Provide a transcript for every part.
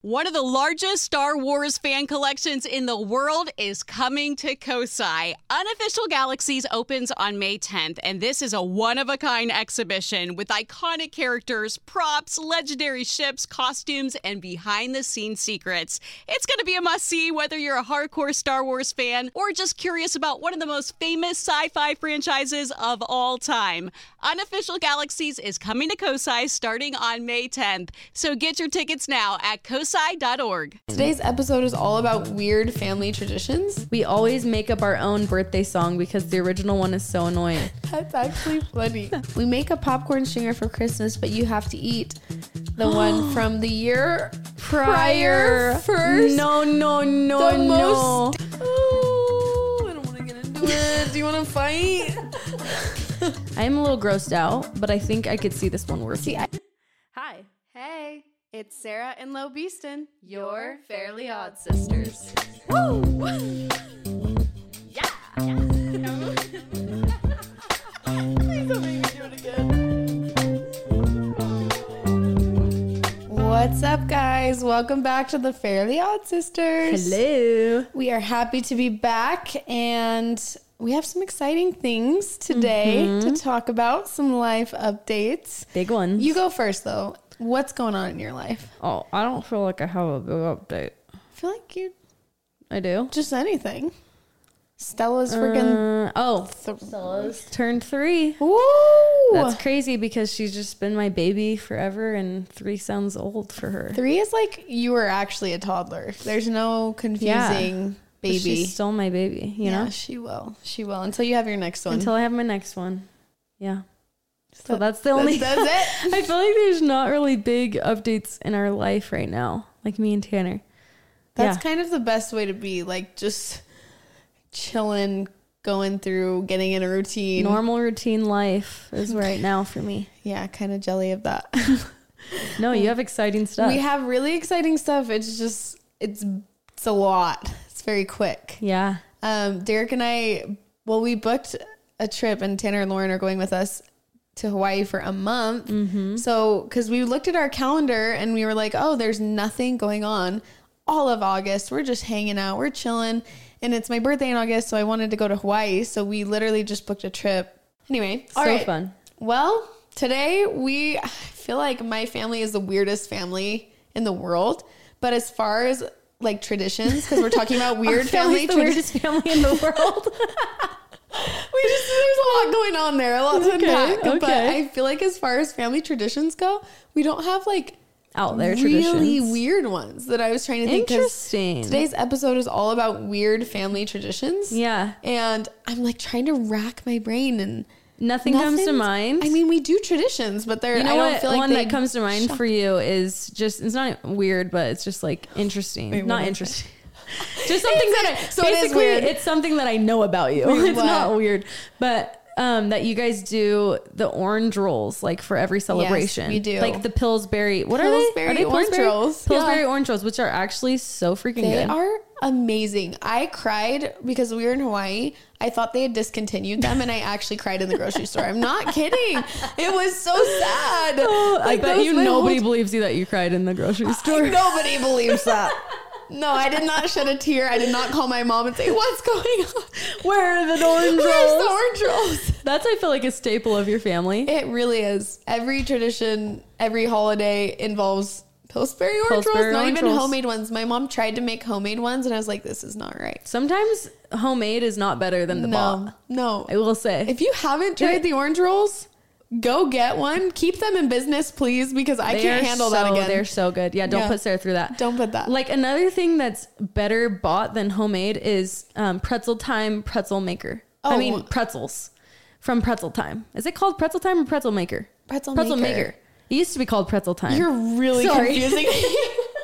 One of the largest Star Wars fan collections in the world is coming to Kosai. Unofficial Galaxies opens on May 10th, and this is a one-of-a-kind exhibition with iconic characters, props, legendary ships, costumes, and behind-the-scenes secrets. It's going to be a must-see whether you're a hardcore Star Wars fan or just curious about one of the most famous sci-fi franchises of all time. Unofficial Galaxies is coming to Kosai starting on May 10th, so get your tickets now at kosai.org. Today's episode is all about weird family traditions. We always make up our own birthday song because the original one is so annoying. That's actually funny. We make a popcorn stinger for Christmas, but you have to eat the one from the year prior first. No. Oh, I don't want to get into it. Do you want to fight? I'm a little grossed out, but I think I could see this one working. Hi. Hey, it's Sarah and Lo Beeston, your Fairly Odd Sisters. Woo! Yeah! Please don't make me do it again. What's up, guys? Welcome back to the Fairly Odd Sisters. Hello. We are happy to be back, and we have some exciting things today to talk about, some life updates. Big ones. You go first, though. What's going on in your life? Oh, I don't feel like I have a big update. I feel like you I do. just anything. Stella's freaking Stella's turned 3. Woo! That's crazy because she's just been my baby forever, and 3 sounds old for her. 3 is like you were actually a toddler. There's no confusing But baby. she's still my baby, you know? She will. She will until you have your next one. Until I have my next one. Yeah. So that's the only... That's it? I feel like there's not really big updates in our life right now, like me and Tanner. That's kind of the best way to be, like just chilling, going through, getting in a routine. Normal routine life is right now for me. Yeah, kind of jelly of that. No, you have exciting stuff. We have really exciting stuff. It's just, it's a lot. It's very quick. Yeah. Derek and I, we booked a trip, and Tanner and Lauren are going with us to Hawaii for a month. Mm-hmm. So, because we looked at our calendar and we were like, oh, there's nothing going on all of August. We're just hanging out. We're chilling. And it's my birthday in August, so I wanted to go to Hawaii. So we literally just booked a trip. Anyway, all right. fun. Well, today I feel like my family is the weirdest family in the world. But as far as like traditions, because we're talking about weird family the weirdest family in the world. There's a lot going on there, a lot to unpack. Okay. But I feel like as far as family traditions go, we don't have like Out there really traditions. weird ones that I was trying to think. 'Cause Interesting. Today's episode is all about weird family traditions. Yeah. And I'm like trying to rack my brain, and Nothing comes to nothing's- mind. I mean, we do traditions, but they're, You know I don't what? feel like One they that comes to mind for you is just, it's not weird, but it's just like interesting. Wait, what not is it? interesting. Just something So it is basically, weird. it's something that I know about you. Wait, It's what? not weird, but that you guys do the orange rolls like for every celebration. we do. Like the Pillsbury. What Pillsbury are they? orange rolls. Pillsbury Yeah. orange rolls, which are actually so freaking They good. are amazing. I cried because we were in Hawaii. I thought they had discontinued them, and I actually cried in the grocery store. I'm not kidding. It was so sad. I Like, bet that you was my nobody whole- believes you that you cried in the grocery store. Nobody believes that. No, I did not shed a tear. I did not call my mom and say, what's going on? Where are the orange Where's rolls? the orange rolls? That's, I feel like, a staple of your family. It really is. Every tradition, every holiday involves Pillsbury orange Pillsbury rolls, not orange even rolls. homemade ones. My mom tried to make homemade ones, and I was like, this is not right. Sometimes homemade is not better than the bought. No. I will say. If you haven't tried the orange rolls, go get one. Keep them in business, please, because I can't handle that again. They're so good. Yeah, don't put Sarah through that. Don't put that. Like another thing that's better bought than homemade is Pretzel Time pretzel maker. Oh. I mean pretzels from Pretzel Time. Is it called Pretzel Time or Pretzel Maker? Pretzel Maker. Maker. It used to be called Pretzel Time. You're really Sorry. confusing me.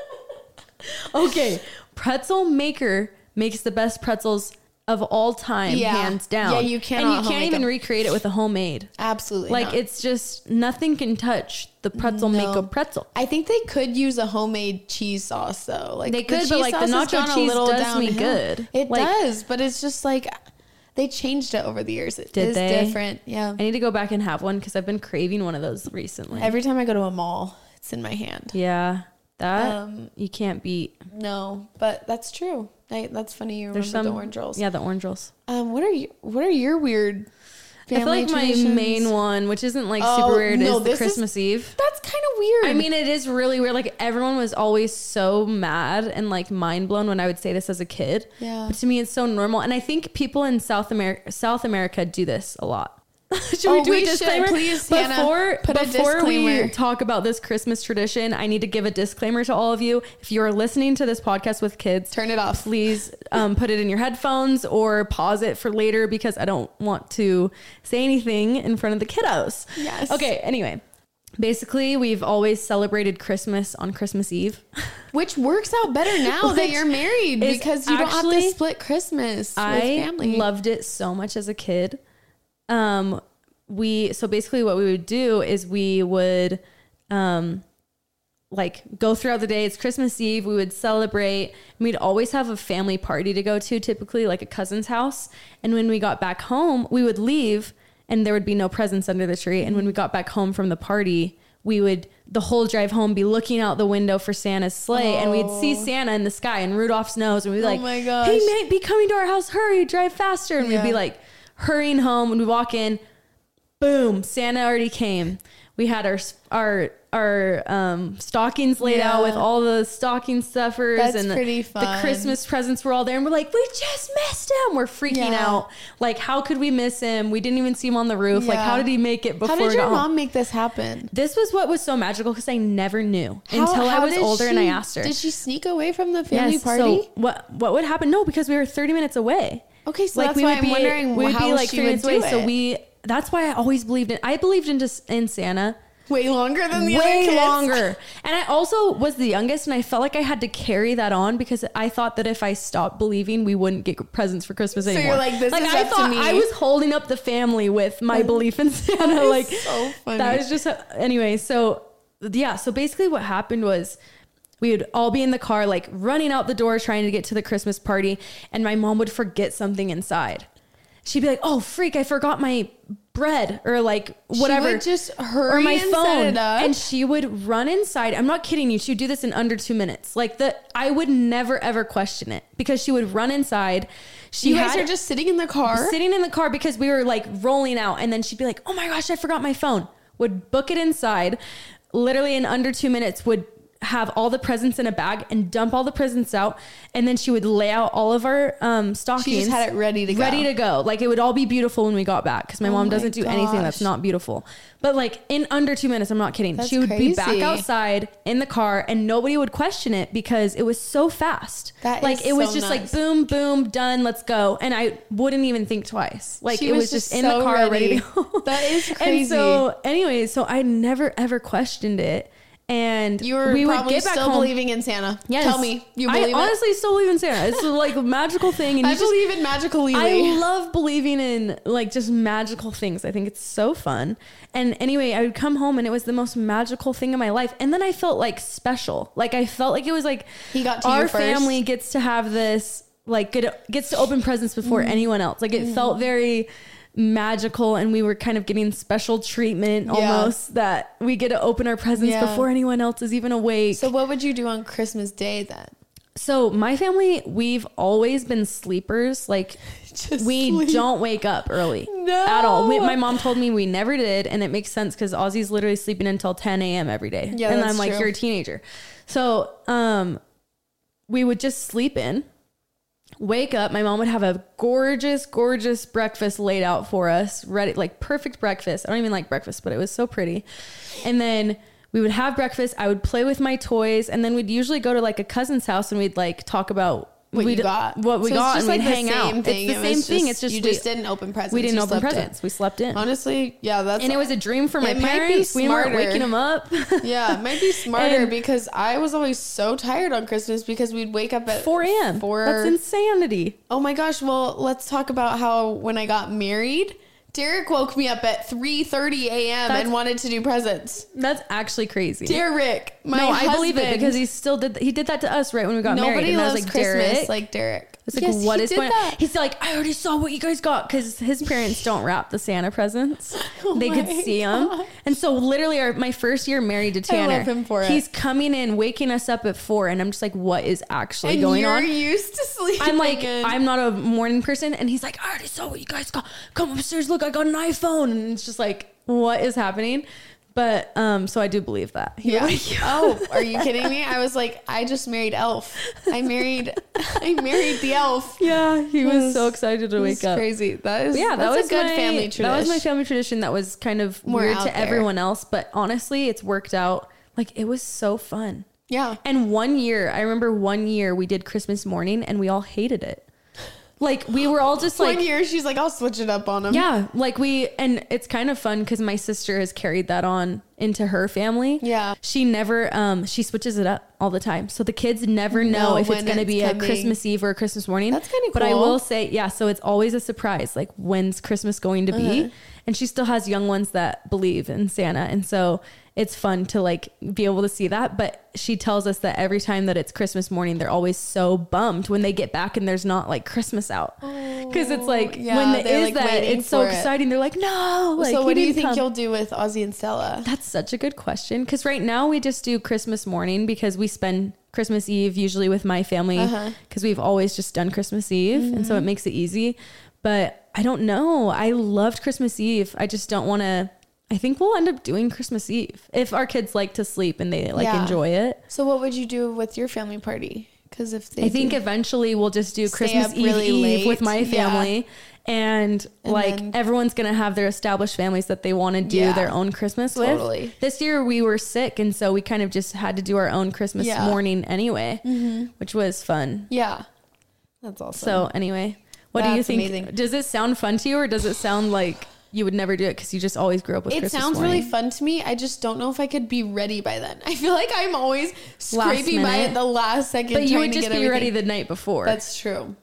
Okay, Pretzel Maker makes the best pretzels of all time, Yeah. hands down. Yeah, you cannot And you homemade can't even them. recreate it with a homemade. Absolutely Like not. it's just nothing can touch the Pretzel Maker pretzel. I think they could use a homemade cheese sauce though. Like They the could, but cheese like the sauce has nacho gone a cheese little does me downhill. good. It Like- does, but it's just like they changed it over the years. It Did is they? different. Yeah. I need to go back and have one because I've been craving one of those recently. Every time I go to a mall, it's in my hand. Yeah, That you can't beat. No, but that's true. That's funny. You remember the orange rolls. Yeah, the orange rolls. What are your weird family I feel like traditions? my main one, which isn't like super weird, is the Christmas Eve. That's kind of weird. I mean, it is really weird. Like everyone was always so mad and like mind blown when I would say this as a kid. Yeah. But to me, it's so normal. And I think people in South America do this a lot. Should we do a disclaimer? Please, Hannah, before we talk about this Christmas tradition, I need to give a disclaimer to all of you. If you are listening to this podcast with kids, turn it off. Please put it in your headphones or pause it for later because I don't want to say anything in front of the kiddos. Yes. Okay. Anyway, basically, we've always celebrated Christmas on Christmas Eve, which works out better now that you're married because you don't have to split Christmas with family. I loved it so much as a kid. So basically what we would do is we would, like go throughout the day. It's Christmas Eve. We would celebrate and we'd always have a family party to go to, typically like a cousin's house. And when we got back home, we would leave and there would be no presents under the tree. And when we got back home from the party, we would the whole drive home be looking out the window for Santa's sleigh and we'd see Santa in the sky and Rudolph's nose and we'd be like, oh my gosh, he might be coming to our house. Hurry, drive faster. And we'd be like, hurrying home. When we walk in, boom, Santa already came. We had our stockings laid out with all the stocking stuffers. That's pretty fun. The Christmas presents were all there and we're like, we just missed him. We're freaking out. Like, how could we miss him? We didn't even see him on the roof. Like, how did he make it before? How did your mom make this happen? This was what was so magical because I never knew until I was older and I asked her. Did she sneak away from the family party? So what would happen? No, because we were 30 minutes away. Okay, so like that's why I'm wondering how she would do it. So that's why I always believed in Santa. Way longer than the other kids. Way longer. And I also was the youngest and I felt like I had to carry that on because I thought that if I stopped believing, we wouldn't get presents for Christmas anymore. So you're like, this is I up to me. I was holding up the family with my belief in Santa. Like, so funny. That was just, anyway. So yeah. So basically what happened was, we would all be in the car, like running out the door, trying to get to the Christmas party. And my mom would forget something inside. She'd be like, oh, freak, I forgot my bread or like whatever. She would just hurry or my and phone. set it up. And she would run inside. I'm not kidding you. She would do this in under 2 minutes. Like I would never, ever question it because she would run inside. You guys are just sitting in the car? Sitting in the car because we were like rolling out. And then she'd be like, oh my gosh, I forgot my phone. Would book it inside. Literally in under 2 minutes would have all the presents in a bag and dump all the presents out. And then she would lay out all of our stockings. She just had it ready to go. Ready to go. Like it would all be beautiful when we got back because my mom doesn't do anything that's not beautiful. But like in under 2 minutes, I'm not kidding. That's she would crazy. be back outside in the car and nobody would question it because it was so fast. It was just like boom, boom, done, let's go. And I wouldn't even think twice. Like it was just in the car ready to go. That is crazy. And so anyway, so I never ever questioned it. And we would get back still home believing in Santa. Yes. Tell me, you believe it? I honestly still believe in Santa. It's like a magical thing. And I believe in magical Lily. I love believing in like just magical things. I think it's so fun. And anyway, I would come home and it was the most magical thing in my life. And then I felt like special. Like I felt like it was like our family gets to have this, like gets to open presents before anyone else. Like it felt very magical and we were kind of getting special treatment almost that we get to open our presents before anyone else is even awake. So what would you do on Christmas Day then? So my family, we've always been sleepers. Like we don't wake up early at all. My mom told me we never did. And it makes sense because Ozzy's literally sleeping until 10 a.m. every day. Yeah, and I'm like, you're a teenager. So we would just sleep in. Wake up. My mom would have a gorgeous breakfast laid out for us, ready, like perfect breakfast. I don't even like breakfast, but it was so pretty. And then we would have breakfast. I would play with my toys, and then we'd usually go to like a cousin's house and we'd like talk about what we got, and we'd hang out. It's the same thing. It's just you just didn't open presents. We didn't open presents. We slept in. Honestly, yeah, and it was a dream for my parents. We weren't waking them up. Yeah, it might be smarter because I was always so tired on Christmas because we'd wake up at 4 a.m. That's insanity. Oh my gosh! Well, let's talk about how when I got married, Derek woke me up at 3:30 a.m. and wanted to do presents. That's actually crazy. Derek, my husband. I believe it because he did that to us right when we got married. Nobody loves Christmas like Derek. It's like, what is going on? He's like, I already saw what you guys got, because his parents don't wrap the Santa presents. They could see them. And so literally my first year married to Tanner, I love him for it. He's coming in, waking us up at 4, and I'm just like, what is actually going on? You're used to sleeping. I'm like, I'm not a morning person. And he's like, I already saw what you guys got. Come upstairs, look, I got an iPhone. And it's just like, what is happening? But so I do believe that. Yeah. Oh, are you kidding me? I was like, I just married Elf. I married the elf. Yeah, he was so excited to wake up. Crazy. That was a good family tradition. That was my family tradition. That was kind of More weird out to there. everyone else, but honestly, it's worked out. Like, it was so fun. Yeah. And I remember one year we did Christmas morning and we all hated it. Like, we were all just like... One year, she's like, I'll switch it up on him. Yeah. Like, and it's kind of fun because my sister has carried that on into her family. Yeah. She never, she switches it up all the time. So the kids never know if it's going to be a Christmas Eve or a Christmas morning. That's kind of cool. But I will say, yeah, so it's always a surprise. Like, when's Christmas going to be? And she still has young ones that believe in Santa. And so it's fun to like be able to see that. But she tells us that every time that it's Christmas morning, they're always so bummed when they get back and there's not like Christmas out. Because it's like, when it is like that, it's so exciting. They're like, no. Like, so what do you think you'll do with Ozzy and Stella? That's such a good question. Because right now we just do Christmas morning because we spend Christmas Eve usually with my family because we've always just done Christmas Eve. And so it makes it easy. But I don't know. I loved Christmas Eve. I just don't want to. I think we'll end up doing Christmas Eve if our kids like to sleep and they like enjoy it. So what would you do with your family party? Because if they think eventually we'll just do Christmas Eve with my family. And like everyone's going to have their established families that they want to do their own Christmas with. This year we were sick. And so we kind of just had to do our own Christmas morning anyway, which was fun. Yeah. That's awesome. So anyway, what do you think? Amazing. Does it sound fun to you, or does it sound like you would never do it because you just always grew up with Christmas sounds morning? really fun to me. I just don't know if I could be ready by then. I feel like I'm always scraping by at the last second. But you would just be ready the night before. That's true.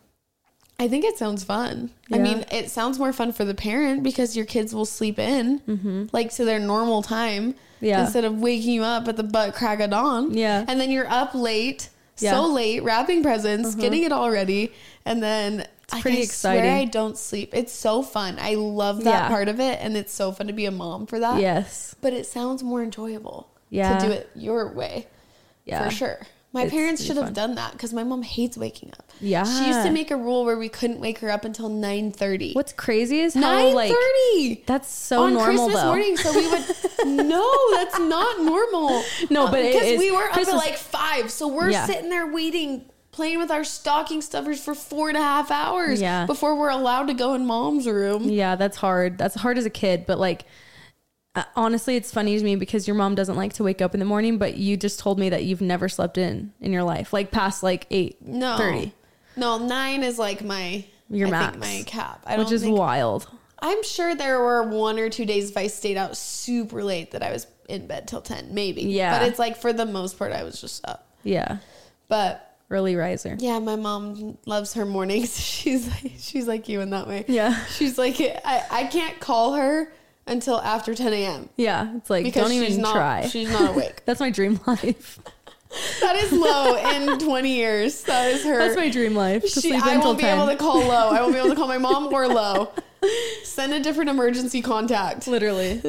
I think it sounds fun. Yeah. I mean, it sounds more fun for the parent because your kids will sleep in like to their normal time instead of waking you up at the butt crack of dawn. Yeah. And then you're up late, so late, wrapping presents, getting it all ready. And then it's pretty exciting. I swear I don't sleep. It's so fun. I love that part of it. And it's so fun to be a mom for that. Yes. But it sounds more enjoyable to do it your way. Yeah. For sure. My parents should have done that because my mom hates waking up. Yeah. She used to make a rule where we couldn't wake her up until 9:30. What's crazy is how 9:30. That's so on normal Christmas morning. So we would no, that's not normal. No, but because we were up at like 5. So we're sitting there waiting, playing with our stocking stuffers for 4.5 hours before we're allowed to go in mom's room. Yeah, that's hard. That's hard as a kid, but like honestly, it's funny to me because your mom doesn't like to wake up in the morning, but you just told me that you've never slept in your life, like past like 8:30. No, 9 is like your max. Think my cap. Which is wild. I'm sure there were 1 or 2 days if I stayed out super late that I was in bed till 10, maybe. Yeah. But it's like for the most part, I was just up. Yeah. But early riser. Yeah, my mom loves her mornings. She's like you in that way. Yeah. She's like, I can't call her until after 10 a.m. Yeah. It's like, because don't even try. She's not awake. That's my dream life. That is low in 20 years. That is her. That's my dream life. I won't be able to call low. I won't be able to call my mom or low. Send a different emergency contact. Literally.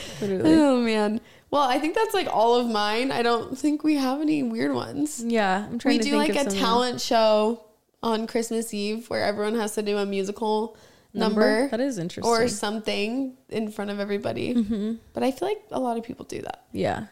Oh, man. Well, I think that's like all of mine. I don't think we have any weird ones. Yeah. I'm trying to think of We do like a talent show on Christmas Eve where everyone has to do a musical number. That is interesting. Or something in front of everybody. Mm-hmm. But I feel like a lot of people do that. Yeah.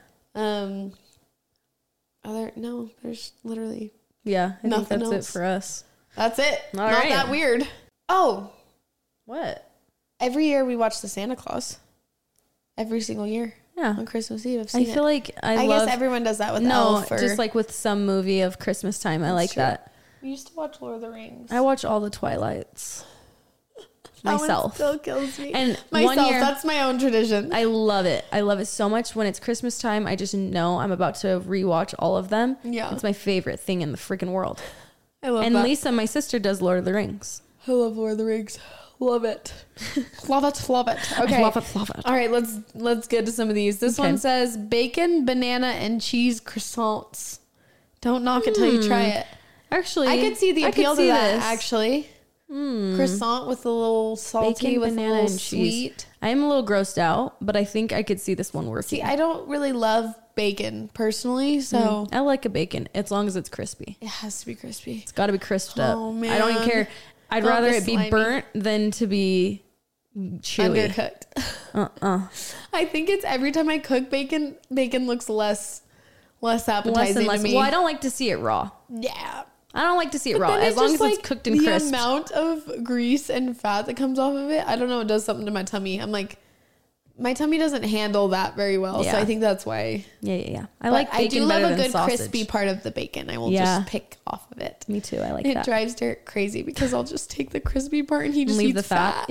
There's literally I think that's else. it for us. That's it. All Not right. that weird. Oh. What? Every year we watch the Santa Claus. Every single year. Yeah. On Christmas Eve. I feel like I guess everyone does that with Elf. Just like with some movie of Christmas time. I like that. We used to watch Lord of the Rings. I watch all the Twilights. Myself. That one still kills me. And myself, one year, that's my own tradition. I love it. I love it so much. When it's Christmas time, I just know I'm about to rewatch all of them. Yeah. It's my favorite thing in the freaking world. I love and that. Lisa, my sister, does Lord of the Rings. I love Lord of the Rings. Love it. Love it. Love it. Okay. Love it. All right, let's get to some of these. This one says bacon, banana, and cheese croissants. Don't knock it till you try it. Actually, I could see the appeal to that, this. actually. Croissant with a little salty, Bacon, with banana, a little and cheese. sweet. I am a little grossed out, but I think I could see this one working. See, I don't really love bacon personally, so I like a bacon as long as it's crispy. it has to be crispy. It's got to be crisped up. Oh, man. I don't even care. I'd Not rather the it be slimy. burnt than to be chewy. Undercooked. I think it's every time I cook bacon looks less appetizing Less and less. to me. Well, I don't like to see it raw. Yeah. I don't like to see it raw. Then As long as just, it's like, cooked and the crisp. amount of grease and fat that comes off of it, I don't know, it does something to my tummy. I'm like, my tummy doesn't handle that very well, so Yeah. I think that's why. Yeah. I But like bacon I do better love a than good sausage. crispy part of the bacon. I will Yeah. just pick off of it. Me too. I like It that. drives Derek crazy because I'll just take the crispy part and he just Leave eats the fat. He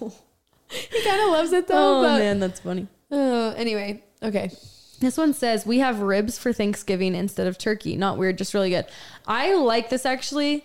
kind of loves it though. Oh but man, that's funny. Anyway, okay. This one says we have ribs for Thanksgiving instead of turkey. Not weird, just really good. I like this actually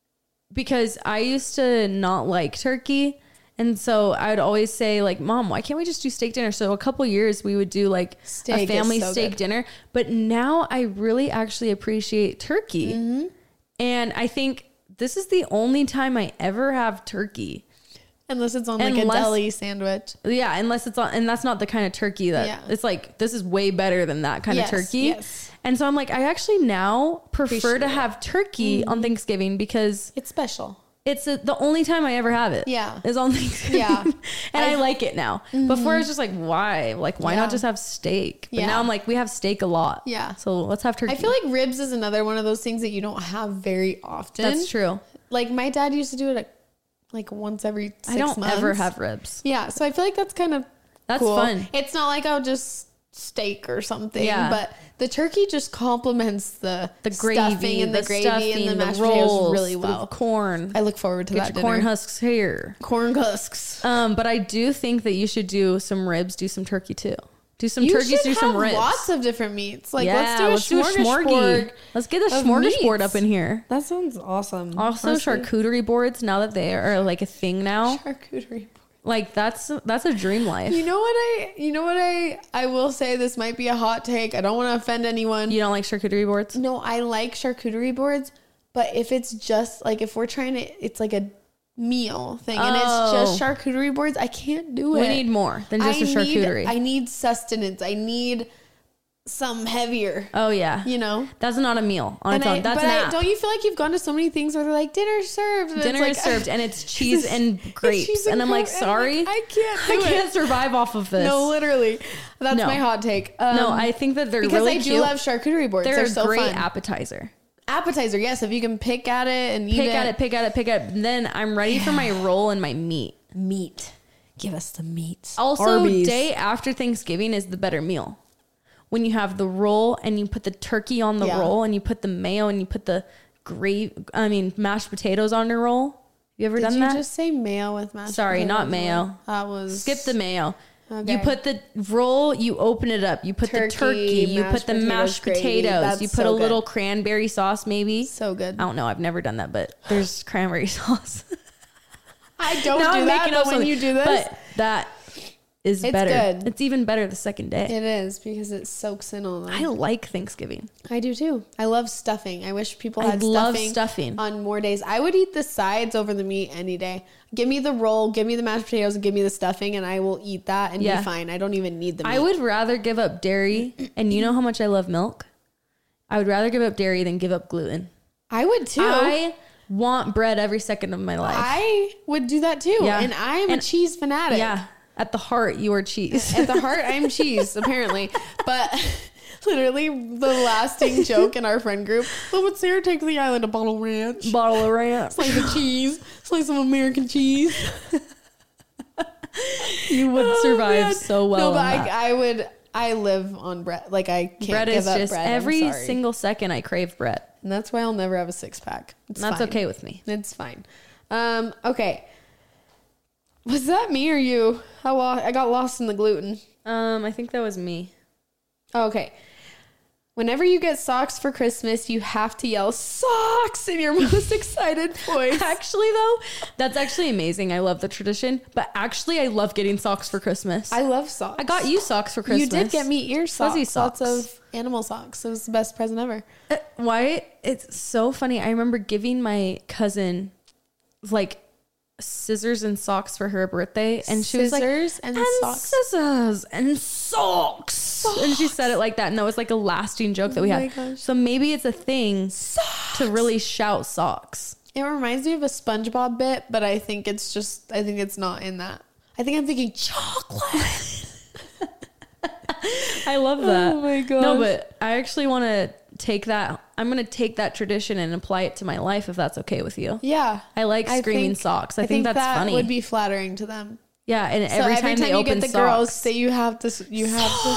because I used to not like turkey. And so I would always say like, Mom, why can't we just do steak dinner? So a couple years we would do like Steak a is family so steak good. dinner. But now I really actually appreciate turkey. Mm-hmm. And I think this is the only time I ever have turkey. Unless it's on like Unless- a deli sandwich. Yeah, unless it's on, and that's not the kind of turkey that Yeah. it's like, this is way better than that kind Yes, of turkey. yes. And so I'm like, I actually now prefer Appreciate to it. have turkey on Thanksgiving because It's special. it's the only time I ever have it. Yeah. Is on Thanksgiving. Yeah. And I like it now. Before I was just like, why? Like, why Yeah. not just have steak? But Yeah. now I'm like, we have steak a lot. Yeah. So let's have turkey. I feel like ribs is another one of those things that you don't have very often. that's true. Like my dad used to do it like once every 6 I don't months. ever have ribs. Yeah, so I feel like that's kind of That's cool. fun. It's not like I'll just steak or something. Yeah. But the turkey just complements the Gravy, stuffing and the gravy stuffing, and the mashed rolls, potatoes really the well. corn. I look forward to Get that your corn dinner. husks here. Corn husks. But I do think that you should do some ribs, do some turkey too. Do some You turkeys, should do some have ribs. lots of different meats. Like yeah, let's do a smorgasbord. Let's get a of smorgasbord meats. up in here. That sounds awesome. Also, honestly. charcuterie boards, now that they are like a thing now, Charcuterie. like that's a dream life. You know what I will say, this might be a hot take. I don't want to offend anyone. You don't like charcuterie boards? No, I like charcuterie boards, but if it's just like, if we're trying to, it's like a meal thing and it's just charcuterie boards, I can't do it. We need more than just a charcuterie. I need sustenance. I need some heavier, Oh yeah, you know? that's not a meal on its own. That's an app. don't you feel like you've gone to so many things where they're like, dinner served? And Dinner it's is like, served and it's cheese and grapes, cheese and I'm like, crab- and I'm sorry, like, I can't do I it. can't survive off of this. No, literally. That's No. my hot take. No, I think that they're because really I do cute. love charcuterie boards. They're They're a so great fun. appetizer. Appetizer, yes. If you can pick at it and eat Pick at it. Then I'm ready for my roll and my meat. Meat. Give us the meats. Also, Arby's. day after Thanksgiving is the better meal. When you have the roll and you put the turkey on the Yeah. roll and you put the mayo and you put the mashed potatoes on your roll. You ever Did done you that? just say mayo with mashed Sorry, potatoes? not mayo. That was Skip the mayo. Okay. You put the roll, you open it up, you put the turkey, you mashed put the mashed potatoes, gravy. potatoes, That's you put so a little good. cranberry sauce maybe. so good. I don't know, I've never done that, but there's cranberry sauce. I don't Now do I'm that, making but up when something. you do this, But that is It's better. good. It's even better the second day. it is because it soaks in on them. I like Thanksgiving. I do too. I love stuffing. I wish people I had love stuffing, stuffing. on more days. I would eat the sides over the meat any day. Give me the roll, give me the mashed potatoes, and give me the stuffing, and I will eat that and Yeah. be fine. I don't even need the meat. I would rather give up dairy, and you know how much I love milk? I would rather give up dairy than give up gluten. I would too. I want bread every second of my life. I would do that too. Yeah. And I am a And- cheese fanatic. Yeah. At the heart, you are cheese. At the heart, I'm cheese, apparently. But literally, the lasting joke in our friend group, what would Sarah take to the island? A bottle of ranch? Bottle of ranch. Slice of cheese. Slice of American cheese. You would survive man. so well. No, but on that. I live on bread. Like, I can't Bread give is up just bread. I'm every sorry. single second I crave bread. And that's why I'll never have a six pack. It's That's fine. okay with me. It's fine. Okay. Was that me or you? I got lost in the gluten. I think that was me. Okay. Whenever you get socks for Christmas, you have to yell socks in your most excited voice. Actually, though, that's actually amazing. I love the tradition, but actually, I love getting socks for Christmas. I love socks. I got you socks for Christmas. You did get me ear socks. Fuzzy socks. Lots of animal socks. It was the best present ever. Why? It's so funny. I remember giving my cousin like scissors and socks for her birthday, and she was like, scissors and socks. Scissors and socks. And she said it like that, and that was like a lasting joke that we had. Gosh. So maybe it's a thing to really shout socks. It reminds me of a SpongeBob bit, but I think it's not in that. I think I'm thinking chocolate. I love that. Oh my gosh. No, but I actually want to take that. I'm going to take that tradition and apply it to my life, if that's okay with you. Yeah. I like screaming socks. I think that's that funny. Would be flattering to them. Yeah, and so every time they you open get the socks, girls say you have to scream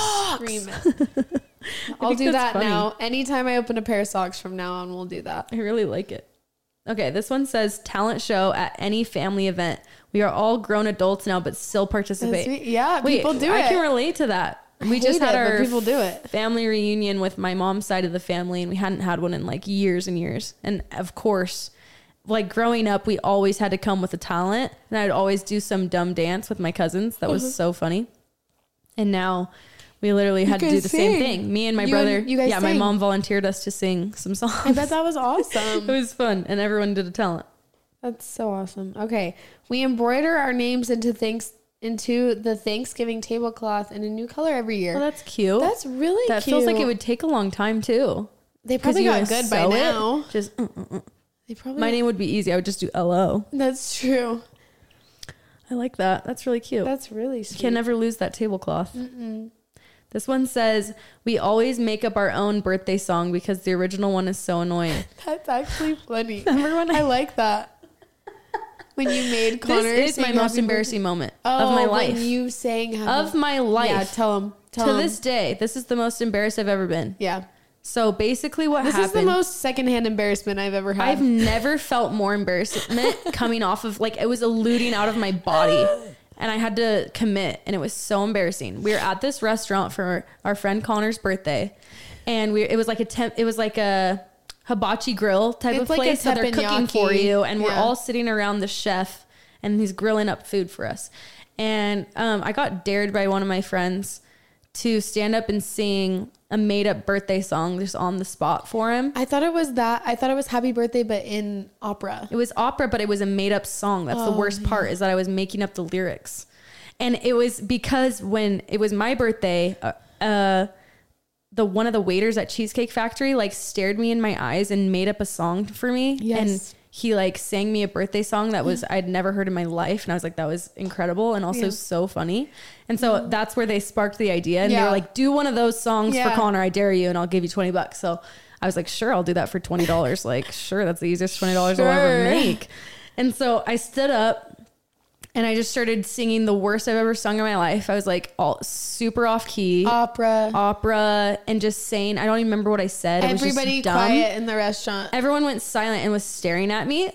it. I'll do that funny. now. Anytime I open a pair of socks from now on, we'll do that. I really like it. Okay, this one says talent show at any family event. We are all grown adults now, but still participate. Yeah, people do it. I can relate to that. We just had our people do it. family reunion with my mom's side of the family, and we hadn't had one in like years and years. And of course, like growing up, we always had to come with a talent, and I'd always do some dumb dance with my cousins. That was so funny. And now we literally had to do the same thing. Me and my brother. You guys my mom volunteered us to sing some songs. I bet that was awesome. It was fun, and everyone did a talent. That's so awesome. Okay, we embroider our names into the Thanksgiving tablecloth in a new color every year. Oh, that's cute. That's really that cute. feels like it would take a long time too. They probably got good by now. Just They probably. my name would be easy. I would just do LO. That's true. I like that. That's really cute. That's really sweet. You can never lose that tablecloth. This one says, we always make up our own birthday song because the original one is so annoying. That's actually funny. Remember when I like that. When you made Connor. This is my most embarrassing moment of my life. When you sang of my life. Yeah, tell him. To this day, this is the most embarrassed I've ever been. Yeah. So basically what happened. This is the most secondhand embarrassment I've ever had. I've never felt more embarrassment coming off of, like, it was eluding out of my body. And I had to commit, and it was so embarrassing. We were at this restaurant for our friend Connor's birthday, and it was like a hibachi grill type of place. So they're cooking for you, and we're all sitting around the chef, and he's grilling up food for us. And I got dared by one of my friends to stand up and sing a made up birthday song just on the spot for him. I thought it was Happy Birthday, but in opera. It was opera, but it was a made up song. That's the worst part, is that I was making up the lyrics. And it was because when it was my birthday, one of the waiters at Cheesecake Factory like stared me in my eyes and made up a song for me. Yes. And he like sang me a birthday song that was I'd never heard in my life, and I was like, that was incredible and also so funny. And so that's where they sparked the idea, and they were like, do one of those songs for Connor, I dare you, and I'll give you $20. So I was like, sure, I'll do that for $20. Like, sure, that's the easiest $20 I'll ever make. And so I stood up and I just started singing the worst I've ever sung in my life. I was like all super off key. Opera. And just saying, I don't even remember what I said. Everybody it was just dumb. Quiet in the restaurant. Everyone went silent and was staring at me.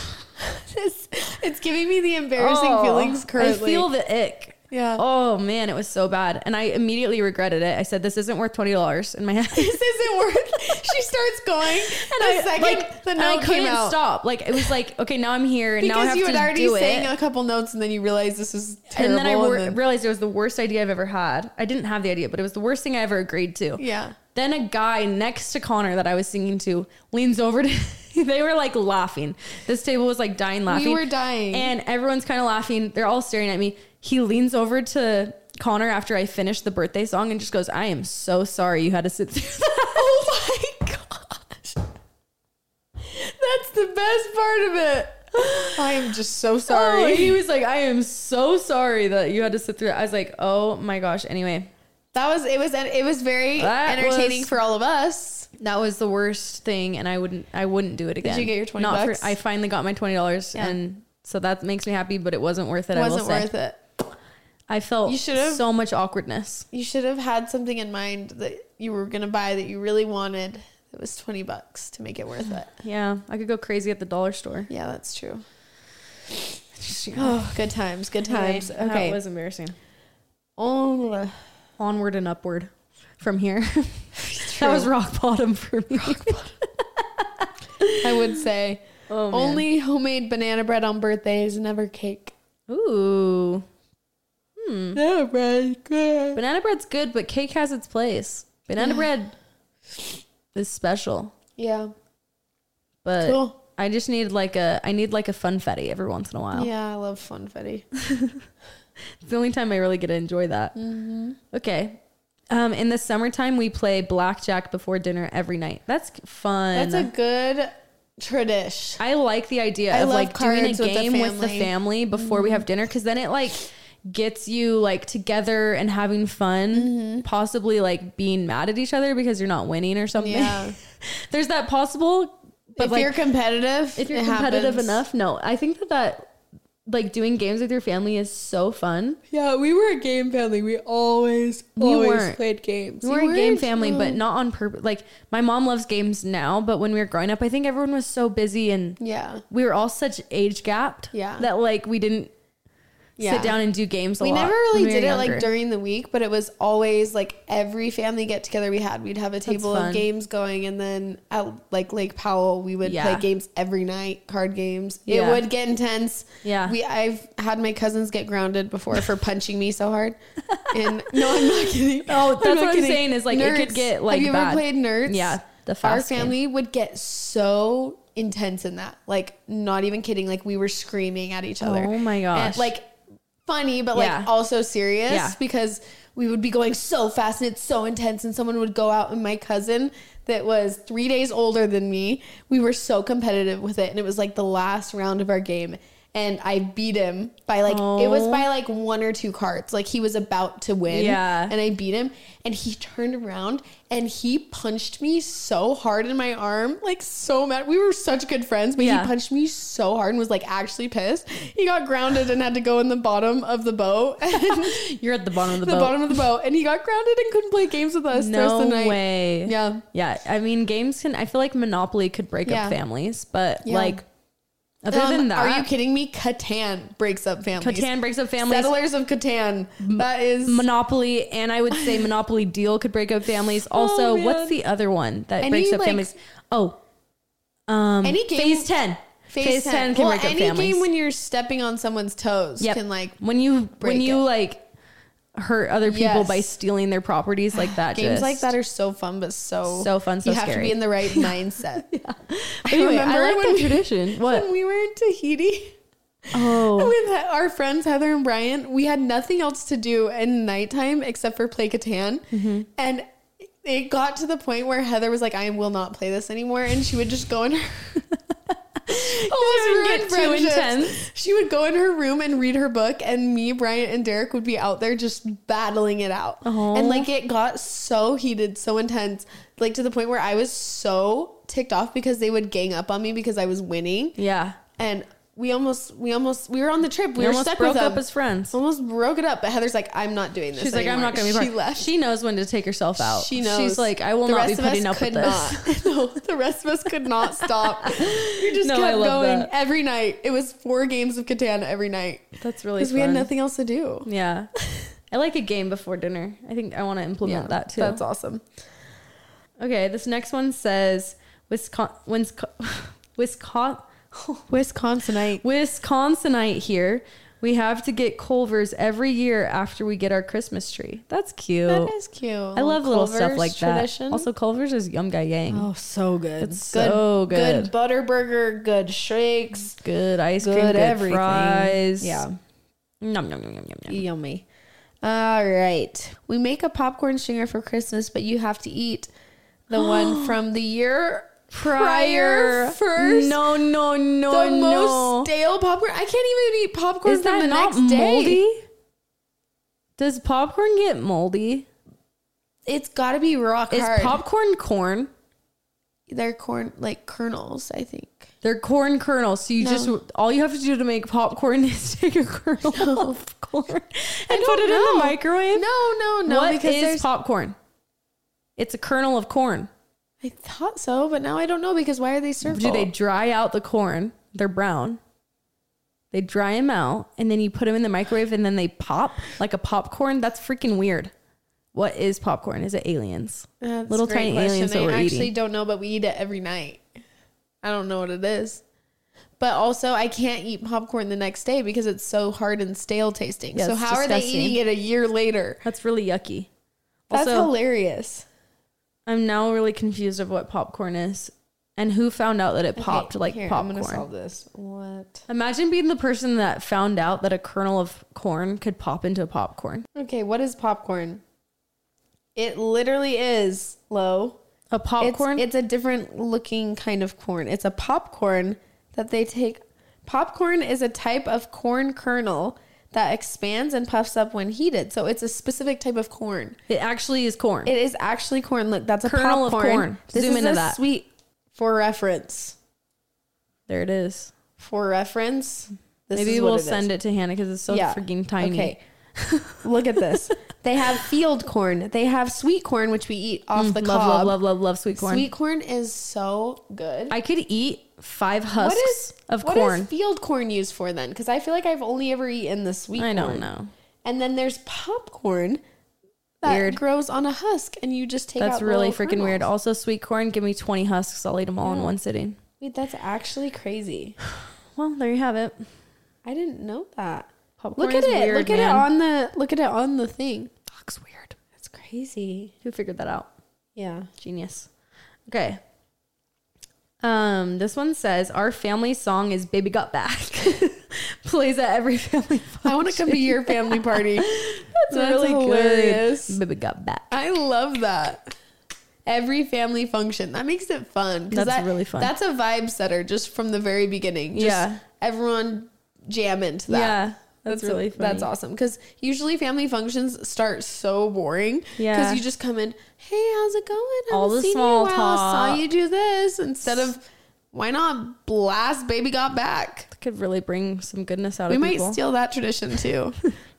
It's giving me the embarrassing feelings currently. I feel the ick. Yeah. Oh man, it was so bad. And I immediately regretted it. I said, this isn't worth $20 in my head. This isn't worth. She starts going. And I couldn't stop. Like, it was like, okay, now I'm here, and because now I have you to had already do sang it. a couple notes, and then you realize this is terrible. And then I realized it was the worst idea I've ever had. I didn't have the idea, but it was the worst thing I ever agreed to. Yeah. Then a guy next to Connor that I was singing to leans over to. They were like laughing. This table was like dying laughing. We were dying. And everyone's kind of laughing. They're all staring at me. He leans over to Connor after I finished the birthday song and just goes, I am so sorry you had to sit through that. Oh my gosh. That's the best part of it. I am just so sorry. Oh, he was like, I am so sorry that you had to sit through it. I was like, oh my gosh. Anyway. It was very entertaining for all of us. That was the worst thing, and I wouldn't do it again. Did you get your $20? I finally got my $20, and so that makes me happy, but it wasn't worth it. It wasn't worth it. I felt so much awkwardness. You should have had something in mind that you were gonna buy that you really wanted. It was $20 to make it worth it. Yeah, I could go crazy at the dollar store. Yeah, that's true. Oh, good times, good times. Anyway, okay, that was embarrassing. Onward and upward from here. That was rock bottom for me. I would say. Oh, man. Only homemade banana bread on birthdays, never cake. Ooh. Banana bread's good. Banana bread's good, but cake has its place. Banana bread is special. Yeah. But cool. I just need like a funfetti every once in a while. Yeah, I love funfetti. It's the only time I really get to enjoy that. Mm-hmm. Okay. In the summertime, we play blackjack before dinner every night. That's fun. That's a good tradition. I like the idea of like doing a game with the family before we have dinner, because then it like gets you like together and having fun, possibly like being mad at each other because you're not winning or something. Yeah. There's that possible. But if you're competitive, enough, no. I think that like doing games with your family is so fun. Yeah, we were a game family. We always played games. We were a game family, but not on purpose. Like my mom loves games now, but when we were growing up, I think everyone was so busy and we were all such age gapped that like we didn't sit down and do games a lot. We never really did it like during the week, but it was always like every family get together we'd have a table of games going, and then at like Lake Powell we would play games every night, card games. It would get intense. I've had my cousins get grounded before for punching me so hard. And no, I'm not kidding. Oh, that's what I'm saying is like Nerds. It could get like have you ever played Nerds? Yeah, our family would get so intense in that, like not even kidding, like we were screaming at each other. Oh my gosh. And, like funny, but like also serious because we would be going so fast and it's so intense, and someone would go out, and my cousin that was 3 days older than me, we were so competitive with it, and it was like the last round of our game, and I beat him by like it was by like 1 or 2 cards. Like he was about to win, and I beat him, and he turned around and he punched me so hard in my arm, like so mad. We were such good friends, but he punched me so hard and was like actually pissed. He got grounded and had to go in the bottom of the boat. You're at the bottom of the boat. The bottom of the boat, and he got grounded and couldn't play games with us the rest of the night. No way. Yeah. I mean, games I feel like Monopoly could break up families, but like. Other than that, are you kidding me? Catan breaks up families. Settlers of Catan. That is Monopoly, and I would say Monopoly Deal could break up families. Also, what's the other one that breaks up families? Any game, Phase 10. Phase 10 can break up families. Any game when you're stepping on someone's toes can like when you like hurt other people by stealing their properties like that. Games like that are so fun, but so fun, so you scary. have to be in the right mindset. Anyway, I like the tradition. What? When we were in Tahiti, with our friends Heather and Brian, we had nothing else to do in nighttime except for play Catan, and it got to the point where Heather was like, "I will not play this anymore," and she would just go in her. Get too intense. She would go in her room and read her book, and me, Bryant, and Derek would be out there just battling it out. And like it got so heated, so intense, like to the point where I was so ticked off because they would gang up on me because I was winning. Yeah. And we were on the trip. We were stuck with them. Broke up as friends. Almost broke it up. But Heather's like, I'm not doing this. She's like, I'm not going to be part. She left. She knows when to take herself out. She knows. She's like, I will not be putting up with this. No, the rest of us could not stop. We just kept going every night. It was 4 games of Catan every night. That's really fun. Because we had nothing else to do. Yeah. I like a game before dinner. I think I want to implement that too. That's awesome. Okay, this next one says Wisconsinite here. We have to get Culver's every year after we get our Christmas tree. That's cute. That is cute. I love little stuff like tradition. That. Also, Culver's is Yum Gai Yang. Oh, so good. It's so good. Good butter burger, good shakes, good ice cream, good everything. Fries. Yeah. Nom, nom, nom, nom, nom. Yummy. All right. We make a popcorn stinger for Christmas, but you have to eat the one from the year prior first. No. The most stale popcorn. I can't even eat popcorn from the next day. Moldy? Does popcorn get moldy? It's got to be rock hard. Is popcorn corn? They're corn, like kernels, I think. They're corn kernels. So you just, all you have to do to make popcorn is take a kernel of corn and put it in the microwave. No. What is popcorn? It's a kernel of corn. I thought so, but now I don't know because why are they served? Do they dry out the corn? They're brown. They dry them out and then you put them in the microwave and then they pop like a popcorn. That's freaking weird. What is popcorn? Is it aliens? Little tiny aliens that we're eating? I actually don't know, but we eat it every night. I don't know what it is. But also, I can't eat popcorn the next day because it's so hard and stale tasting. Yeah, so how are they eating it a year later? That's really yucky. That's hilarious. I'm now really confused of what popcorn is and who found out that it popped like popcorn. I'm going to solve this. What? Imagine being the person that found out that a kernel of corn could pop into popcorn. Okay, what is popcorn? It literally is, Lo. A popcorn? It's a different looking kind of corn. It's a popcorn that they take. Popcorn is a type of corn kernel that expands and puffs up when heated. So it's a specific type of corn. It actually is corn. It is actually corn. Look, that's a kernel popcorn. Of corn. This Zoom is into a that. sweet for reference. There it is. For reference. Maybe we'll send it to Hannah because it's so freaking tiny. Okay. Look at this. They have field corn. They have sweet corn, which we eat off the cob. Love sweet corn. Sweet corn is so good. I could eat 5 husks of corn. What is field corn used for then? Because I feel like I've only ever eaten the sweet corn. I don't know. And then there's popcorn that grows on a husk and you just take out That's really freaking kernels. weird. Also, sweet corn, give me 20 husks. I'll eat them all in one sitting. Wait, that's actually crazy. Well, there you have it. I didn't know that. Popcorn Look at is it. weird, look at it on the thing. Looks weird. That's crazy. Who figured that out? Yeah. Genius. Okay. This one says our family song is "Baby Got Back." Plays at every family function. I want to come to your family party. That's really hilarious. Good. Baby got back. I love that. Every family function. That makes it fun. That's really fun. That's a vibe setter just from the very beginning. Just everyone jam into that. Yeah. That's really funny. That's awesome. Because usually family functions start so boring. Yeah. Because you just come in, hey, how's it going? All the small talk. I saw you do this. Instead of, why not blast Baby Got Back? Could really bring some goodness out of people. We people. might steal that tradition too.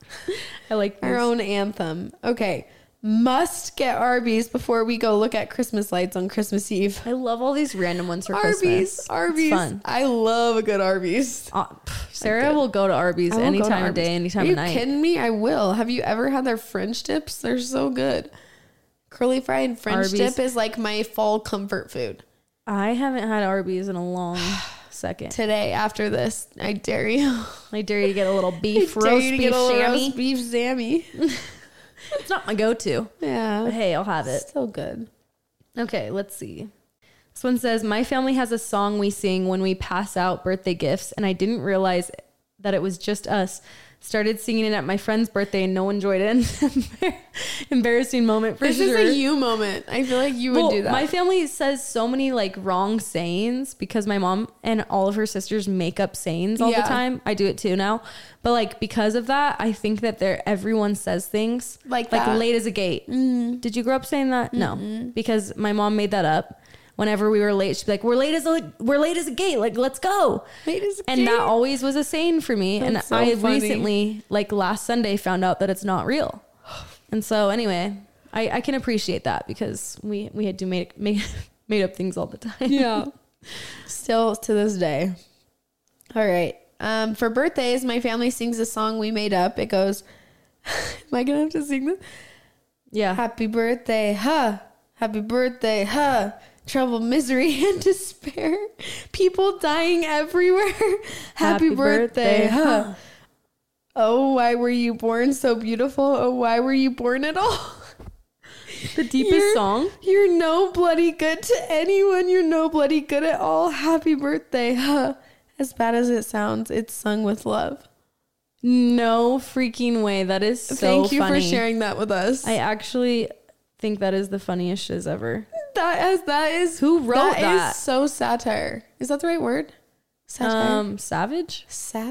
I like this. Our own anthem. Okay. Must get Arby's before we go look at Christmas lights on Christmas Eve. I love all these random ones for Christmas. Arby's. It's fun. I love a good Arby's. Sarah will go to Arby's any time of day, any time of night. Are you kidding me? I will. Have you ever had their French dips? They're so good. Curly fried French dip is like my fall comfort food. I haven't had Arby's in a long second. Today, after this, I dare you. I dare you to get a little beef roast beef Sammy. It's not my go-to. Yeah. But hey, I'll have it. So good. Okay, let's see. This one says, my family has a song we sing when we pass out birthday gifts, and I didn't realize that it was just us. Started singing it at my friend's birthday and no one enjoyed it. Embarrassing moment for sure. This is a you moment. I feel like you would do that. My family says so many like wrong sayings because my mom and all of her sisters make up sayings all the time. I do it too now. But like because of that, I think that everyone says things like late as a gate. Did you grow up saying that? No, because my mom made that up. Whenever we were late, she'd be like, we're late as a gate. Like, let's go. Late as a and gate. that always was a saying for me. That's and so I funny. Recently, like last Sunday, found out that it's not real. And so anyway, I can appreciate that because we had to made up things all the time. Yeah. Still to this day. All right. For birthdays, my family sings a song we made up. It goes, am I going to have to sing this? Yeah. Happy birthday, huh? Happy birthday, huh? Trouble, misery, and despair. People dying everywhere. Happy birthday, huh? Oh, why were you born so beautiful? Oh, why were you born at all? The deepest song. You're no bloody good to anyone. You're no bloody good at all. Happy birthday, huh? As bad as it sounds, it's sung with love. No freaking way. That is so Thank you funny. for sharing that with us. I actually think that is the funniest shiz ever. That is who wrote that? That is so satire. Is that the right word? Satire. Savage.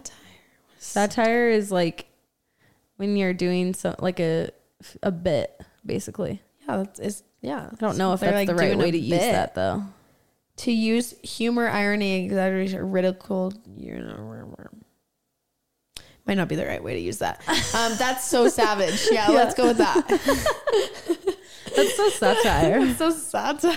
Satire is like when you're doing like a bit, basically. Yeah, I don't know if that's like the right way to use that though. To use humor, irony, exaggeration, ridicule. Might not be the right way to use that. That's so savage. Yeah, let's go with that. That's so satire. That's so satire.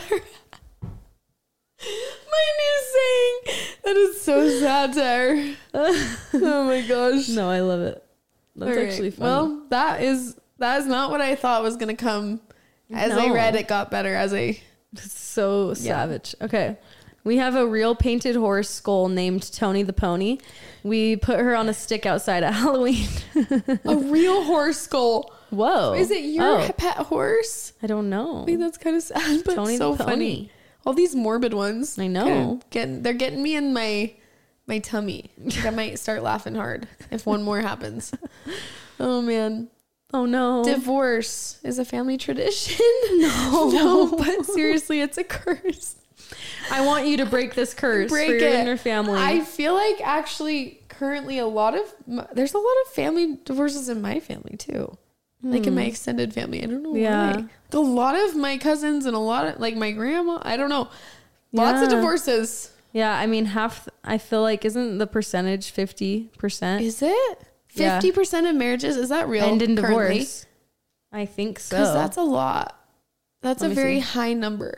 My new saying. That is so satire. Oh my gosh. No, I love it. That's actually funny. Well, that is not what I thought was gonna come. As I read, it got better as I. So savage. Okay. We have a real painted horse skull named Tony the Pony. We put her on a stick outside at Halloween. A real horse skull. Whoa. Is it your pet horse? I don't know. I think that's kind of sad, but Tony so the Pony. funny. All these morbid ones. I know. They're getting me in my tummy. I might start laughing hard if one more happens. Oh man. Oh no. Divorce is a family tradition. No, but seriously, it's a curse. I want you to break this curse for you and your family. I feel like actually currently there's a lot of family divorces in my family too. Like in my extended family. I don't know why. A lot of my cousins and a lot of like my grandma, I don't know. Lots of divorces. Yeah, I mean I feel like isn't the percentage 50%? Is it? 50% of marriages, is that real? End in divorce. I think so. Because that's a lot. That's a very high number.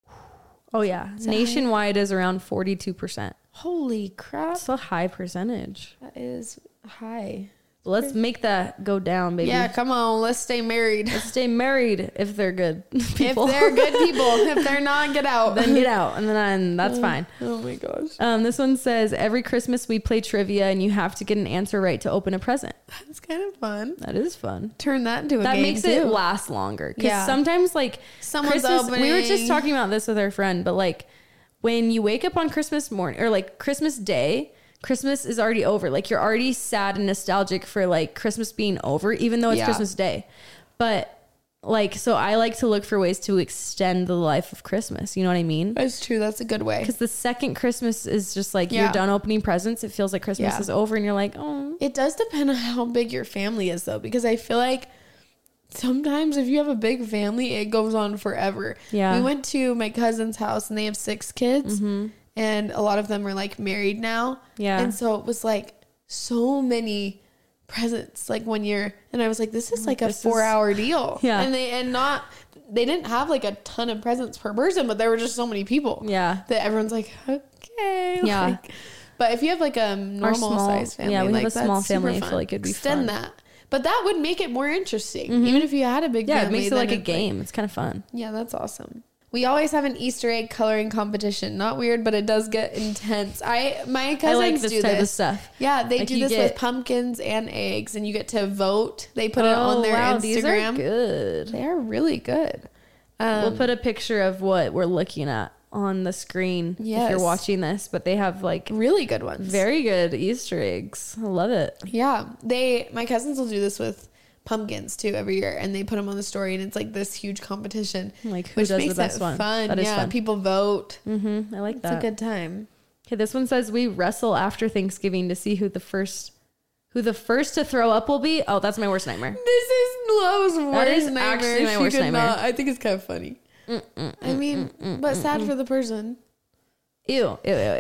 Oh yeah. Nationwide is around 42%. Holy crap. That's a high percentage. That is high. Let's make that go down, baby. Yeah, come on. Let's stay married. Let's stay married if they're good people. If they're good people. If they're not, get out. Then get out. And then that's fine. Oh my gosh. This one says, every Christmas we play trivia and you have to get an answer right to open a present. That's kind of fun. That is fun. Turn that into a game. That makes it last longer. Because sometimes like someone's Christmas, opening. we were just talking about this with our friend, but like when you wake up on Christmas morning or like Christmas Day, Christmas is already over. Like you're already sad and nostalgic for like Christmas being over, even though it's Christmas Day. But like, so I like to look for ways to extend the life of Christmas. You know what I mean? That's true. That's a good way. Because the second Christmas is just like you're done opening presents. It feels like Christmas is over and you're like, oh. It does depend on how big your family is though, because I feel like sometimes if you have a big family, it goes on forever. Yeah. We went to my cousin's house and they have 6 kids. Mm-hmm. And a lot of them are like married now. Yeah. And so it was like so many presents like when you're, and I was like, this is like a 4-hour deal. Yeah. And they didn't have like a ton of presents per person, but there were just so many people. Yeah. That everyone's like, okay. Yeah. Like, but if you have like a normal size family, yeah, we like have a small family, I feel like it'd be extend fun. That. But that would make it more interesting. Mm-hmm. Even if you had a big family. Yeah, it makes it like a game. It's kind of fun. Yeah, that's awesome. We always have an Easter egg coloring competition. Not weird, but it does get intense. My cousins like this do type this of stuff. Yeah, they do this with pumpkins and eggs, and you get to vote. They put it on their Instagram. These are good. They are really good. We'll put a picture of what we're looking at on the screen if you're watching this, but they have like really good ones. Very good Easter eggs. I love it. Yeah, my cousins will do this with pumpkins too every year, and they put them on the story, and it's like this huge competition, like who does the best one. Fun. That is fun. People vote. Mm-hmm. I like that. It's a good time. Okay, this one says we wrestle after Thanksgiving to see who the first to throw up will be. Oh, that's my worst nightmare. This is Lo's worst nightmare. Actually my worst nightmare. I think it's kind of funny. I mean, but sad for the person. Ew.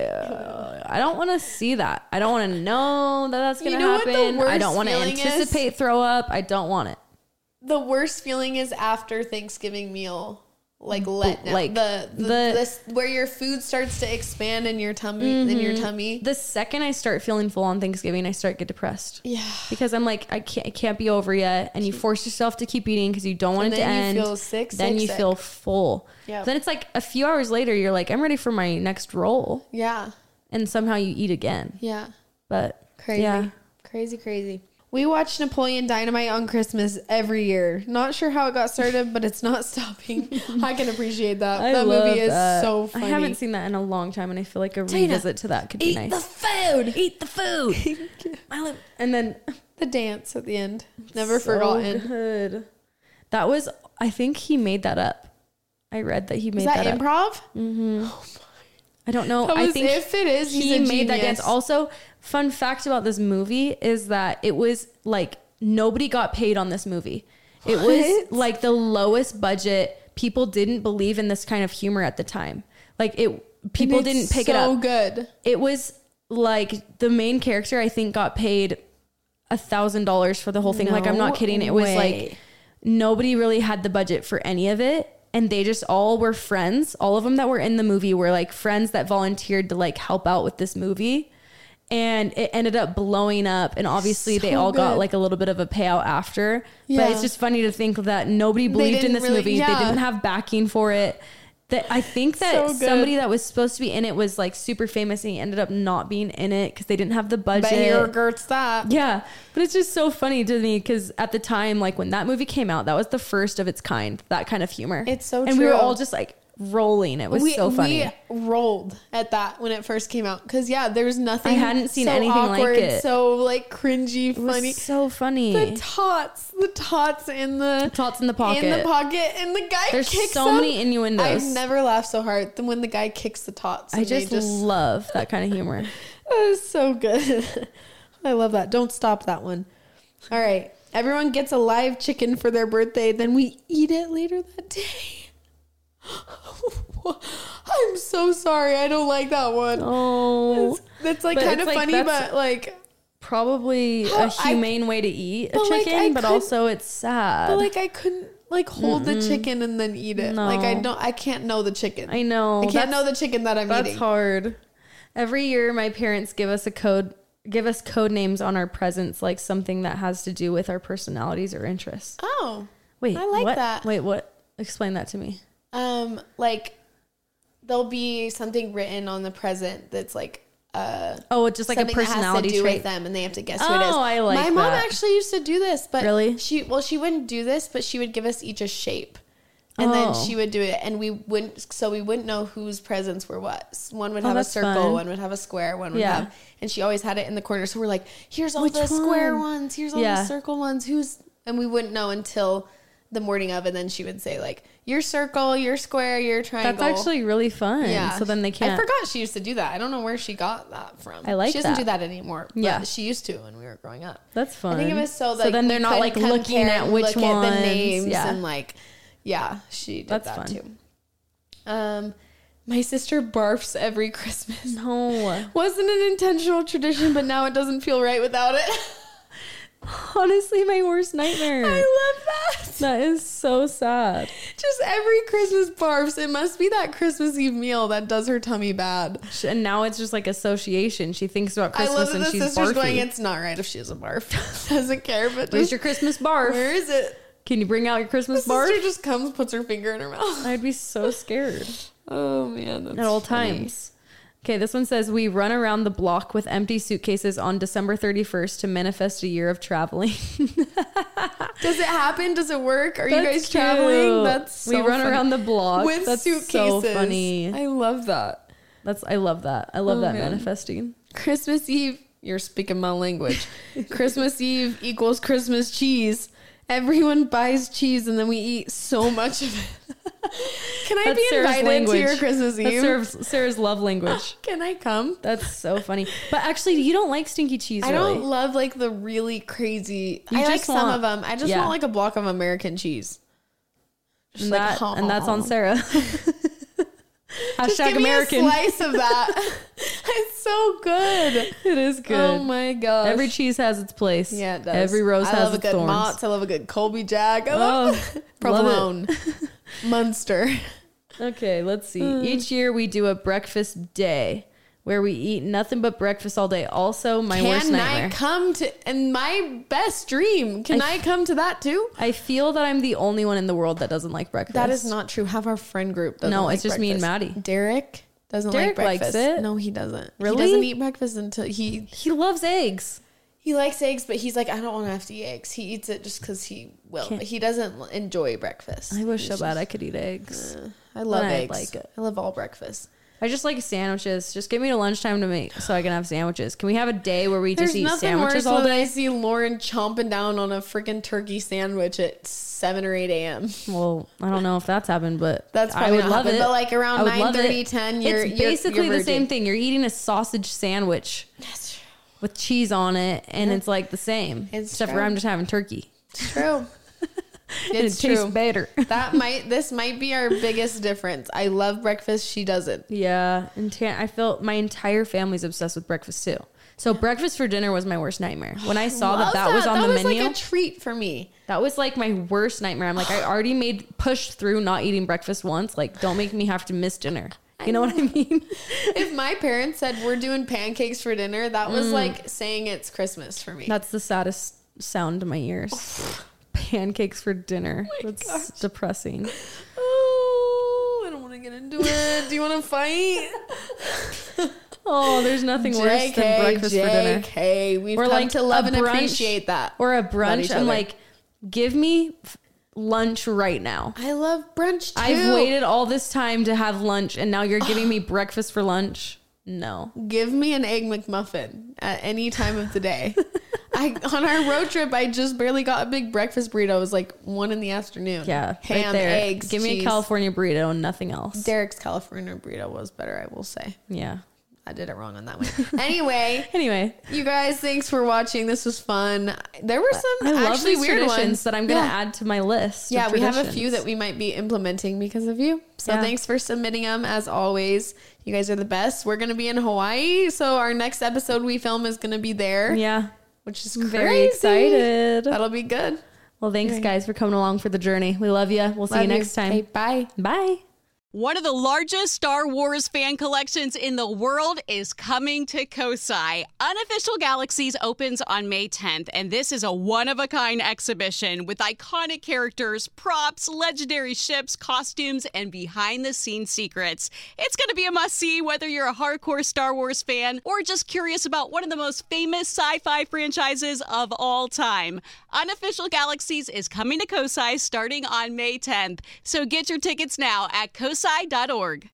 I don't want to see that. I don't want to know that that's going to happen. I don't want to anticipate throw up. I don't want it. The worst feeling is after Thanksgiving meal, like the where your food starts to expand in your tummy. Mm-hmm. In your tummy. The second I start feeling full on Thanksgiving, I start to get depressed. Yeah, because I'm like, it can't be over yet, and you force yourself to keep eating because you don't want it to end. You feel sick. Then you feel full. Yeah. Then it's like a few hours later, you're like, I'm ready for my next roll. Yeah. And somehow you eat again. Yeah. But crazy. Yeah. Crazy. We watch Napoleon Dynamite on Christmas every year. Not sure how it got started, but it's not stopping. I can appreciate that. That movie is so funny. I haven't seen that in a long time, and I feel like a revisit to that could be nice. Eat the food. And then the dance at the end. Never forgotten. Good. That was, I think he made that up. I read that he made that up. Is that improv? Mm-hmm. Oh my. I don't know. I think if it is, he made that dance. Also, fun fact about this movie is that it was like nobody got paid on this movie. It was like the lowest budget. People didn't believe in this kind of humor at the time. Like people didn't pick it up. So good. It was like the main character, I think, got paid $1,000 for the whole thing. No, like, I'm not kidding. It was like nobody really had the budget for any of it. And they just all were friends. All of them that were in the movie were like friends that volunteered to like help out with this movie. And it ended up blowing up. And obviously they all got like a little bit of a payout after. Yeah. But it's just funny to think that nobody believed in this movie. Yeah. They didn't have backing for it. I think that somebody that was supposed to be in it was like super famous and he ended up not being in it because they didn't have the budget. But he regrets that. Yeah. But it's just so funny to me because at the time, like when that movie came out, that was the first of its kind, that kind of humor. It's so true. And we were all just like rolling. It was so funny. We rolled at that when it first came out because there's nothing. I hadn't seen so anything awkward, like it. So like cringy, funny. Was so funny. The tots in the pocket. and the guy There's kicks so them. many innuendos. I've never laughed so hard than when the guy kicks the tots. I just love that kind of humor. That is so good. I love that. Don't stop that one. All right. Everyone gets a live chicken for their birthday. Then we eat it later that day. I'm so sorry. I don't like that one. Oh, that's like kind of funny, but like probably a humane way to eat a chicken, but also it's sad. But like I couldn't like hold the chicken and then eat it. No. Like I can't know the chicken. I know. I can't know the chicken that I'm eating. That's hard. Every year my parents give us code names on our presents, like something that has to do with our personalities or interests. Oh. Wait. I like that. Wait, what? Explain that to me. Like there'll be something written on the present that's like just like a personality trait with them, and they have to guess who it is. Oh, I like that. My mom actually used to do this, but really, she wouldn't do this, but she would give us each a shape, and then she would do it, and we wouldn't know whose presents were what. One would have a circle, fun. One would have a square, one would have, and she always had it in the corner. So we're like, here's all the square ones, here's all the circle ones, and we wouldn't know until the morning of, and then she would say like, your circle, your square, your triangle. That's actually really fun. Yeah. So then they can't. I forgot she used to do that. I don't know where she got that from. I like She doesn't do that anymore. But she used to when we were growing up. That's fun. I think it was so like, then they're not like looking at which ones. At the names and like, she did that too. My sister barfs every Christmas. No. Wasn't an intentional tradition, but now it doesn't feel right without it. Honestly, my worst nightmare. I love that. That is so sad. Just every Christmas barfs. It must be that Christmas Eve meal that does her tummy bad. And now it's just like association. She thinks about Christmas and she's barfy. I love that the sister's going, it's not right if she doesn't barf. Doesn't care, but where's your Christmas barf? Where is it? Can you bring out your Christmas barf? Sister just comes, puts her finger in her mouth. I'd be so scared. Oh man, that's at all funny. Times. Okay, this one says, we run around the block with empty suitcases on December 31st to manifest a year of traveling. Does it happen? Does it work? Are you guys traveling? That's so we run funny. around the block with suitcases. So funny. I love that. I love that. I love that manifesting. Christmas Eve. You're speaking my language. Christmas Eve equals Christmas cheese. Everyone buys cheese and then we eat so much of it. Can I be invited to your Christmas Eve? That's Sarah's love language. Can I come? That's so funny. But actually, you don't like stinky cheese, I don't love like the really crazy. I like some of them. I just want like a block of American cheese. Just and that's on Sarah. Just give American. Me a slice of that. It's so good. It is good. Oh my gosh. Every cheese has its place. Yeah, it does. Every rose has its thorns. I love a good Mott's. I love a good Colby Jack. I love Provolone. Munster. Okay, let's see. Each year we do a breakfast day where we eat nothing but breakfast all day. Also, my worst nightmare. Can I come to, and my best dream, can I come to that too? I feel that I'm the only one in the world that doesn't like breakfast. That is not true. Have our friend group doesn't like it's just breakfast. me and Maddie. Derek doesn't like breakfast. Likes it. No, he doesn't. Really? He doesn't eat breakfast until he loves eggs. He likes eggs, but he's like, I don't want to have to eat eggs. He eats it just because he will. But he doesn't enjoy breakfast. I wish so bad I could eat eggs. I love eggs. Like it. I love all breakfast. I just like sandwiches. Just get me to lunchtime to make so I can have sandwiches. Can we have a day where we just eat sandwiches all day? I see Lauren chomping down on a freaking turkey sandwich at 7 or 8 a.m. Well, I don't know if that's happened, but that's probably I would love it. But like around 9:30, 10, you're basically you're the same thing. You're eating a sausage sandwich with cheese on it, and it's like the same. Except for I'm just having turkey. It's true. It tastes better. This might be our biggest difference. I love breakfast. She doesn't. Yeah. And I feel my entire family's obsessed with breakfast too. So breakfast for dinner was my worst nightmare. When I saw that was on the menu. That was like a treat for me. That was like my worst nightmare. I'm like, I already pushed through not eating breakfast once. Like, don't make me have to miss dinner. You know what I mean? If my parents said we're doing pancakes for dinner, that was like saying it's Christmas for me. That's the saddest sound to my ears. Pancakes for dinner. That's depressing. Oh, I don't want to to get into it. Do you want to fight? Oh, there's nothing worse than breakfast for dinner. We've come to love and appreciate that. Or a brunch. I'm like, give me lunch right now. I love brunch too. I've waited all this time to have lunch, and now you're giving me breakfast for lunch. No. Give me an Egg McMuffin at any time of the day. On our road trip, I just barely got a big breakfast burrito. It was like 1 p.m. Yeah. Ham, right there. eggs, Give cheese. me a California burrito and nothing else. Derek's California burrito was better, I will say. Yeah. I did it wrong on that one. Anyway, you guys, thanks for watching. This was fun. There were some actually weird ones that I'm going to add to my list. Yeah, we have a few that we might be implementing because of you. So thanks for submitting them. As always, you guys are the best. We're going to be in Hawaii. So our next episode we film is going to be there. Yeah. Which is crazy. Very excited. That'll be good. Well, thanks guys for coming along for the journey. We love you. We'll see you next time. Okay, bye. Bye. One of the largest Star Wars fan collections in the world is coming to Kosai. Unofficial Galaxies opens on May 10th, and this is a one-of-a-kind exhibition with iconic characters, props, legendary ships, costumes, and behind-the-scenes secrets. It's going to be a must-see whether you're a hardcore Star Wars fan or just curious about one of the most famous sci-fi franchises of all time. Unofficial Galaxies is coming to Kosai starting on May 10th, so get your tickets now at kosai.org.